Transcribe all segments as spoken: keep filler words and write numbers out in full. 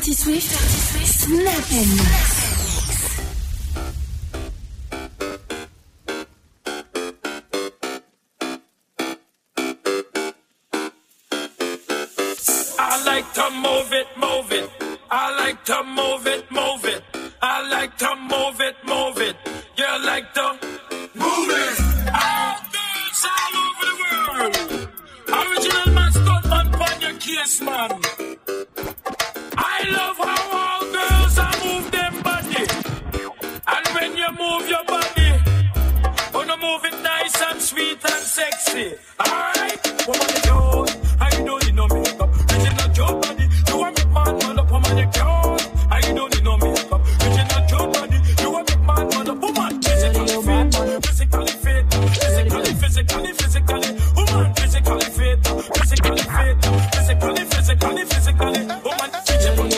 Dirty Swift, Dirty Swift, Snap and Mix. I like to move it, move it. I like to move it, move it. I like to move it, move it. You like to move it. All girls all over the world. Original man, stunt man, pon your case, man. I love how all girls are move them body. And when you move your body, wanna move it nice and sweet and sexy. Alright? What about you? How you doing? You know makeup. Original Joe body. You want me man, man up, woman, you can't. How you doing? You know makeup. Original Joe body. You want me man, man up, woman. Physically fit. Physically fit. Physically, physically, physically. Woman, physically fit. Physically fit. Physically, physically, physically. Woman, physically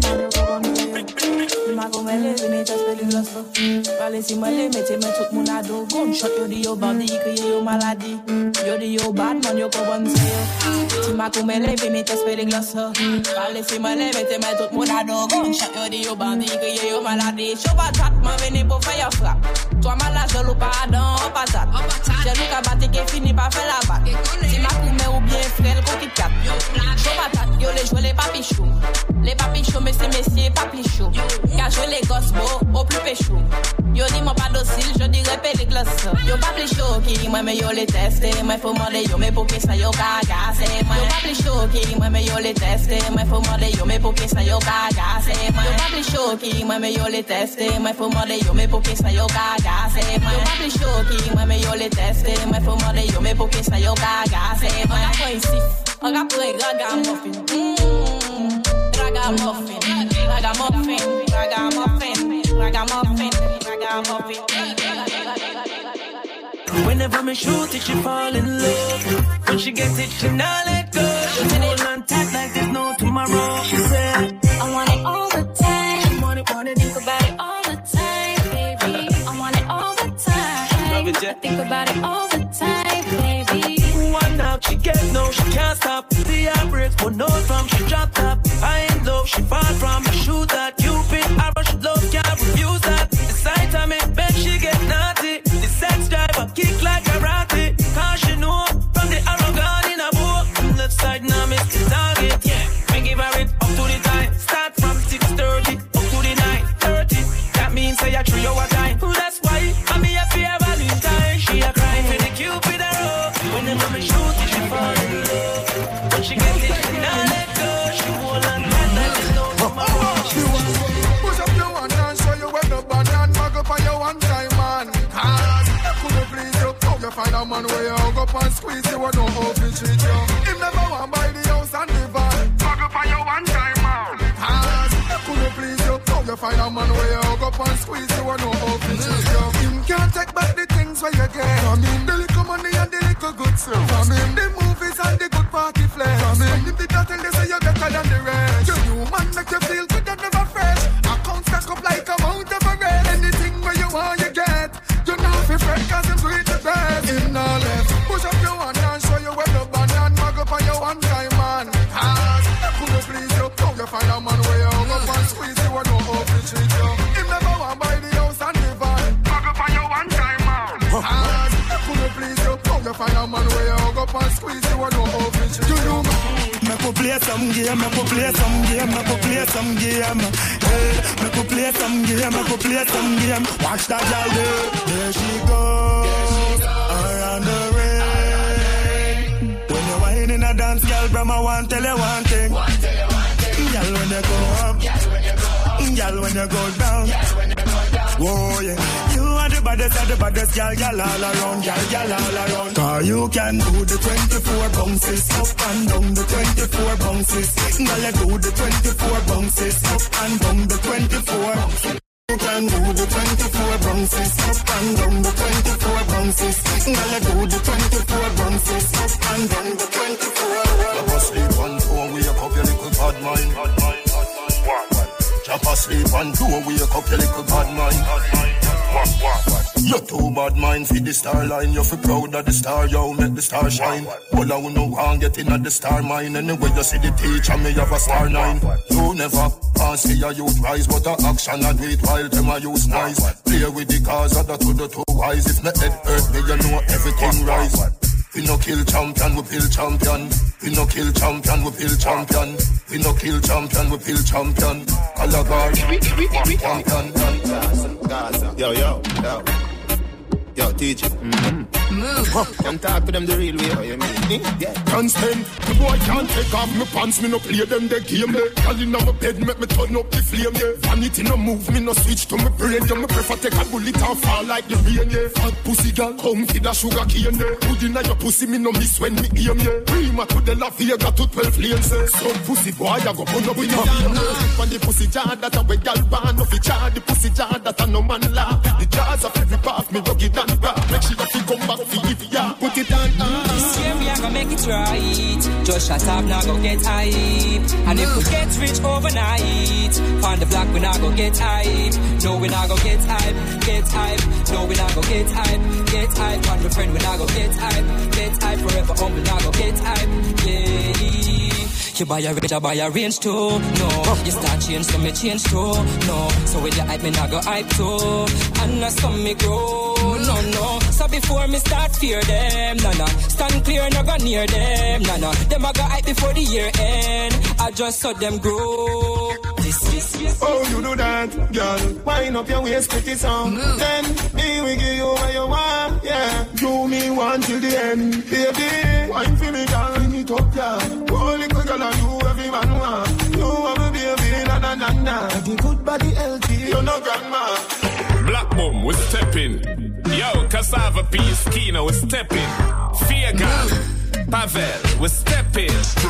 Si moi les mettez mais tout mon ado gunshot yo di yo bandi crier yo maladie yo di yo bad man yo comprendre ça si ma comme lever mais t'espère les glaces parler si moi les mettez mais tout mon ado gunshot yo di yo bandi crier yo maladie show patate m'en venez pour faire frappe toi malade je l'ou pardon patate j'ai lu qu'à battre qui fini pas faire la batte si ma comme ou bien frère coquille cap show patate yo les jouer les papichou les papichou mais c'est messieurs papichou car je les gosses beau au plus péchou. Yo dis moi pas docile, je dirais pas les glaces. Yo pas plus chaud qui moi mais yo les tester, moi faut demander yo mais pour que ça yo cagasse. Moi yo pas plus chaud qui moi mais yo les tester, moi faut demander yo mais pour que ça yo cagasse. Moi yo pas plus chaud qui moi mais yo les tester, moi faut demander yo mais pour que ça yo cagasse. Moi yo pas plus chaud qui moi mais yo les tester, moi faut demander yo mais pour que ça yo cagasse. Moi la point ici, on va pour ragamuffin. Ragamuffin, ragamuffin, ragamuffin, ragamuffin. Whenever me shoot it, she fall in love. When she gets it, she not let go. She hold on tight like there's no tomorrow. She said, I want it all the time. She want it, want it, think about it all the time, baby. I want it all the time. Love it, yeah. Think about it all the time, baby. One out, she get no, she can't stop. The average, but no from she dropped up. I ain't love, she far from. Shoot that Cupid, I rush love, can't refuse that. The sight of me, bet she get naughty. The sex driver kick like karate. Cause she know from the arrogant in a boat. Left side now miss the target. Yeah, me give her it up to the time. Start from six thirty up to the nine thirty. That means say a three hour time. That's why I'm here for a Valentine. She a cry for the Cupid arrow. Whenever me shoot it, she fall in love. When she get it, she not let go. She hold on tight like there's no tomorrow. Push up your one and show you where the banana mag up on your one time, man. Cause I couldn't please you. How you find a man where you hug up and squeeze you and no how to treat you. Him never want buy the house and the van. Mag up on your one time, man. Cause I couldn't please you. How you find a man where you hug up and squeeze you and no how to treat you. Him can't take back the things where you get. From him the little money and the little good stuff. From him the movies and the good party flesh. From him him the battle they say you better than the rest. Your new man make you feel good and never fresh. Account stack up like a Mount Everest. Anything where you want you get. You know if you fret cause him do it the best. Him no left. Push up your hand and show you where the banana mag up on your one time, man. Cause I couldn't please you. How you find a man where you hug up and squeeze you and no how to treat you. Him never want buy the house and the van. Mag up on your one time, man. Cause I couldn't please you. How you find a man where you hug up and squeeze you and no how to treat you. You know make we play some game, make we play some game, make we play some game. Hey, make we play some game, make we play some game. Watch that girl there, there she goes, around the ring. When you whine in a dance, girl, Brahma want tell you one thing. Girl, when you go up, girl, when you go down. Whoa, yeah. You are the baddest, are the baddest, girl, girl, all around, girl, girl, all around. Cause you can do the twenty-four bounces, up and down the twenty-four bounces. Girl, you do the twenty-four bounces, up and down the twenty-four. You can do the twenty-four bounces, up and down the twenty-four bounces. Girl, you do the twenty-four bounces, up and down the twenty-four. You must sleep on four, wake up your little bad mind. Jump asleep and two, wake up your little bad mind. You too bad mind for the star line. You feel proud of the star, yo, make the star shine. All I wanna want get in at the star mine. Anyway, you see the teacher, me have a star nine. You never can't see your youth rise, but the action I do it while them I use nice. Play with the cars, other to the two wise. If my head hurt me, you know everything rise. We no kill champion, we pill champion. We no kill champion, we pill champion. We no kill champion, we pill champion. Calabar, champion. Yo, yo, yo. Yo, teacher. Mm-hmm. Move. Huh. Can talk to them the real way, how you mean? Yeah. Can't stand. The boy can't take off my pants, me no play them the game, yeah. Call in on my bed, make me turn up the flame, yeah. Vanity no move, me no switch to my brain, yeah. Me prefer take a bullet and fall like the rain, yeah. Fat pussy girl, come feed a sugar cane, yeah. Put in your pussy, me no miss when me aim, yeah. Prima to the La Vega to twelve lanes, yeah. Some pussy boy, I go burn up in your vein, yeah. When the pussy jar that a way gal ban, no fi jar, the pussy jar that a no man laugh. The jars of every path, me dug it and back. Make sure that you come back for if ya put it on. This year we are gonna make it right. Just shut up, now go get hype. And if we get rich overnight, find the block, we now go get hype. No, we now go get hype, get hype. No, we now go get hype, get hype. Find my friend, we now go get hype, get hype. Forever on, we now go get hype, yeah. You buy a range, I buy a range too. No, you start change, so me change too. No, so with your hype, me now go hype too. And I saw me grow. No, no. So before me start fear them, nah, nah. Stand clear, no go near them, nah, nah. Them I go hype before the year end. I just saw them grow. This, this, this. Oh, you do that, girl. Wind up your waist, pretty song. Then, me we give you what you want, yeah. Do me one till the end, baby. Wine for me, girl, bring it up, yeah. Holy quick, girl, you every man want. You have a baby, na na na na. The good body healthy, you no grandma. Black Boom, we stepping. Yo, Cassava Peace, Kino, we stepping. Fiega, Pavel, we stepping.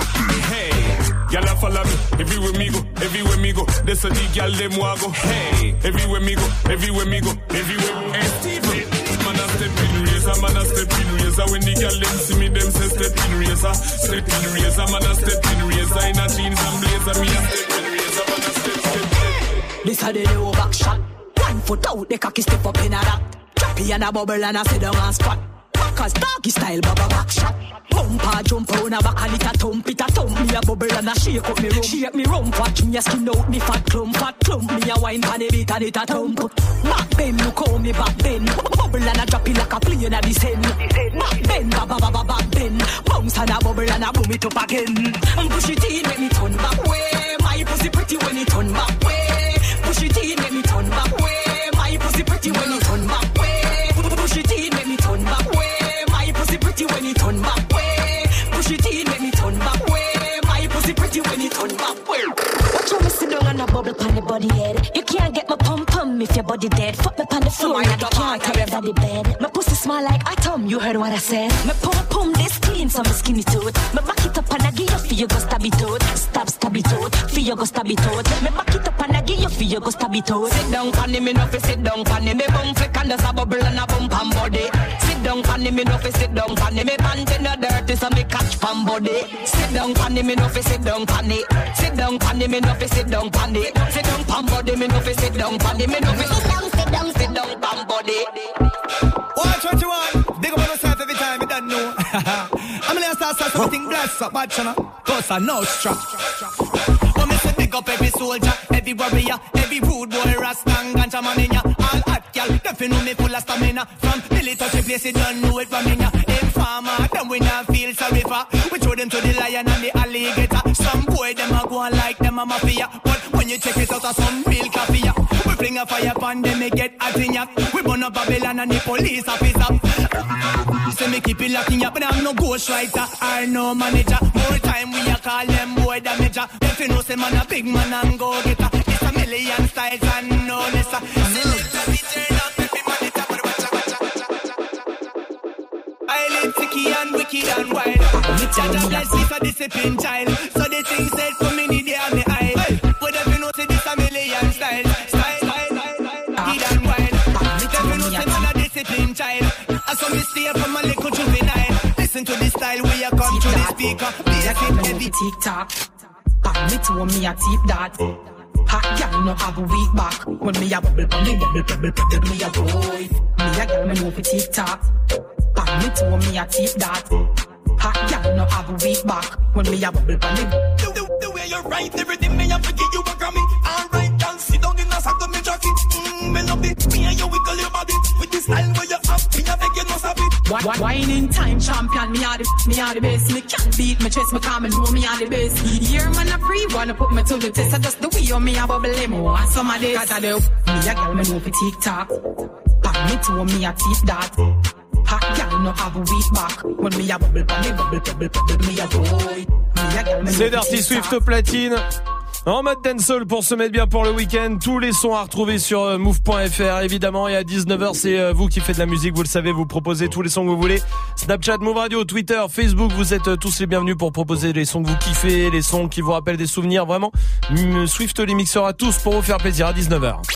Hey, y'all follow me, everywhere me go, everywhere me go. This a the y'all them wago. Hey, everywhere me go, everywhere me go, everywhere. Hey, Steven, man a step in razor, man a step in razor. When the y'all them see me, them say step in razor, step in razor, man a step in razor. In a jeans and blazer, me a step in razor, man a step, step, step. This a the new back shot. One foot out, the cocky step up in a that. Choppy and a bubble and a sit down and squat. Cause doggy style, baba back shot. Bumper jump on a back and it a thump. It a thump me a bubble and a shake up me rump. Shake me rump, watch me a skin out me fat clump. Fat clump, me a wine pan a bit and it a thump. Back bend, look how me back bend. Bubble and a drop it like a plane at the send. Back bend, baba baba back bend. Bounce and a bubble and a boom it up again. Push it in, make me turn back way. My pussy pretty when it turn back way. Push it in, make me turn back way. My pussy pretty when it turn back way. Push it in, make me turn back way. My pussy pretty when it turn back way. Push it in, make me turn back way. My pussy pretty when it turn back way. Watch how me sit down on a bubble pan the body head. You can't get my pum pum if your body dead. Fuck me pan the floor and you can't carry that the bed. My pussy smell like atom, you heard what I said. My pum pum this clean, so me skinny toad. Me back it up and I give you for you go stab it out. Stab stab it out, for you go stab it out. Me back it up and I give you for you go stab it out. Sit down panny me no fi sit down panny me bum flick and there's a bubble and a bump and body. Sit down panny me no fi sit down panny me pants in the dirty so me catch pan body. Sit down panny me no fi sit down panny. Sit down panny me no fi sit down panny. Sit down pan body me no fi sit down panny me no fi sit down sit down sit down pan body. Watch what you want. Big up on yourself every time you don't know. I'm gonna start something bless up, but you know, cause I know strap. Oh, me say big up every soldier, every warrior, every rude boy, rasta and ganja man in ya. All hot gal, definitely know me full of stamina. From military place, you don't know it from in ya. Informer, them we not feel sorry for. We throw them to the lion and the alligator. Some boy them a go on like them a mafia, but when you check it out, of some real coffee. We bring a fire pan, them me get hot in ya. We burn up Babylon and the police officer. Say me keep it locking up, but I'm no ghostwriter or no manager. More time we a call them boy damager. If you know say man a big man and go getter. It's a million styles and no less. Select me turn up every man it up. I live sticky and wicked and wild. Me charge a bless is a disciplined child. So the things said for me need they have me eye. But if you know say this a million styles. Style, style, style, wicked and wild. If you know say man a disciplined child. So me stay from a little juvenile. Listen to the style where you come to the speaker. Be a kid heavy tick tock. Pan me to me a tip that. Hot girl no have a weak back. When me a bubble, bubble, bubble, bubble, bubble, me a boy. Me a girl me know fi tick tock. Pan me toe me a tip that. Hot girl no have a weak back. When me a bubble, bubble. The, the, the way you write everything me a forget you a Grammy. Alright, girl, sit down in a sack of me jacket. Mmm, me love it. Me and you wiggle your body with the style where you have. Me a beg you no stop it. Why, whining time champion, me are the, me are the best. Me can't beat me chest, me calm and know me are the best. Here man a free, wanna put me to the test. I just the way you me a bubble emo and some of this. Cause I do, me a girl me know fi tick tock. Pan me to me a tip that. Hot girl no have a weak back. When me a bubble, bubble, bubble, bubble, bubble, me a boy. Me a girl me know C'est Dirty Swift au platine. En mode dancehall pour se mettre bien pour le week-end. Tous les sons à retrouver sur move point f r évidemment. Et à dix-neuf heures, c'est vous qui faites de la musique, vous le savez, vous proposez tous les sons que vous voulez. Snapchat, Move Radio, Twitter, Facebook, vous êtes tous les bienvenus pour proposer les sons que vous kiffez, les sons qui vous rappellent des souvenirs. Vraiment, Swift les mixera tous pour vous faire plaisir à dix-neuf heures.